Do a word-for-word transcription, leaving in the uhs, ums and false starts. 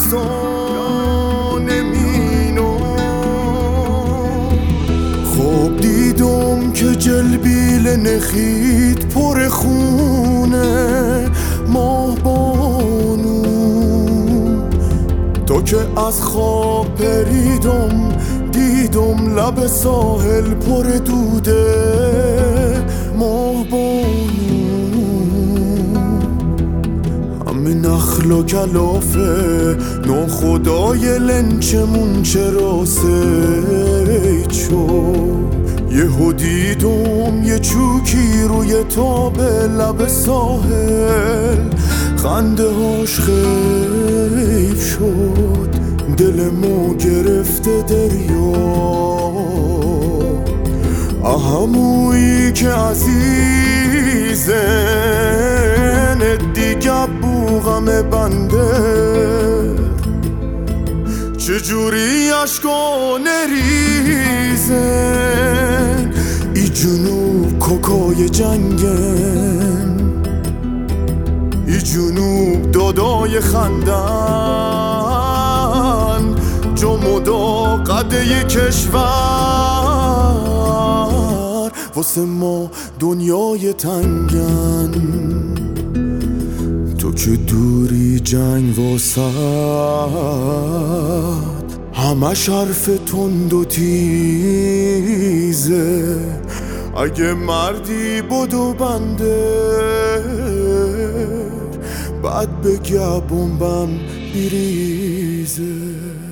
افسانه مینو. خواب دیدم که جلبیل نخید پر خونه ماه بانو. تو که از خواب پریدم دیدم لب ساحل پر دوده ماه بانو. همه نخل و کلافه ناخدای لنچمون چرا سید شد. یهو دیدم یه چوکی روی تاب لب ساحل خنده هاش خیف شد. دل ما گرفته دریا اهمویی که عزیزن دیگه بوغم بنده. چجوری عشقا نریزن ای جنوب کوکای جنگن. ای جنوب دادای خندن جمودا قده کشور. واسه ما دنیای تنگن تو که دوری جنگ واسد همش حرف تند و تیزه. اگه مردی بدو بنده بعد بگه بمبم بریزه.